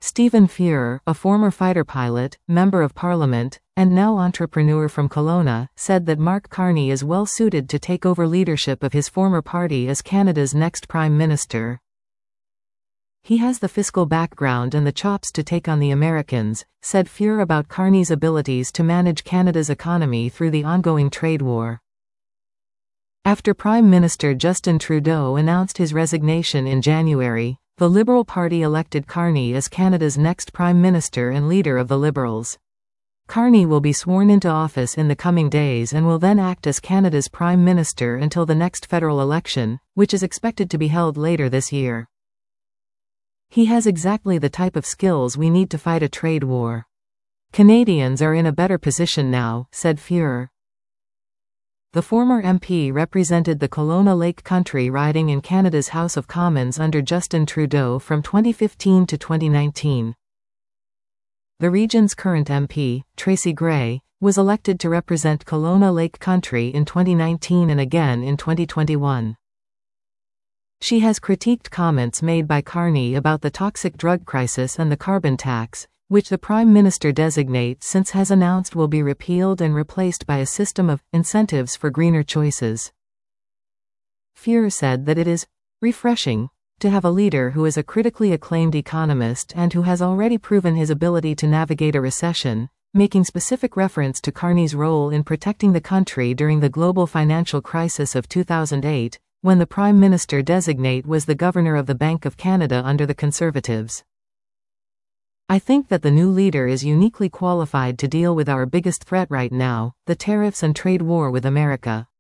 Stephen Fuhr, a former fighter pilot, member of parliament, and now entrepreneur from Kelowna, said that Mark Carney is well suited to take over leadership of his former party as Canada's next Prime Minister. He has the fiscal background and the chops to take on the Americans, said Fuhr about Carney's abilities to manage Canada's economy through the ongoing trade war. After Prime Minister Justin Trudeau announced his resignation in January, the Liberal Party elected Carney as Canada's next Prime Minister and leader of the Liberals. Carney will be sworn into office in the coming days and will then act as Canada's Prime Minister until the next federal election, which is expected to be held later this year. He has exactly the type of skills we need to fight a trade war. Canadians are in a better position now, said Fuhr. The former MP represented the Kelowna Lake Country riding in Canada's House of Commons under Justin Trudeau from 2015 to 2019. The region's current MP, Tracy Gray, was elected to represent Kelowna Lake Country in 2019 and again in 2021. She has critiqued comments made by Carney about the toxic drug crisis and the carbon tax, which the Prime Minister-designate since has announced will be repealed and replaced by a system of incentives for greener choices. Fuhr said that it is refreshing to have a leader who is a critically acclaimed economist and who has already proven his ability to navigate a recession, making specific reference to Carney's role in protecting the country during the global financial crisis of 2008, when the Prime Minister-designate was the Governor of the Bank of Canada under the Conservatives. I think that the new leader is uniquely qualified to deal with our biggest threat right now, the tariffs and trade war with America.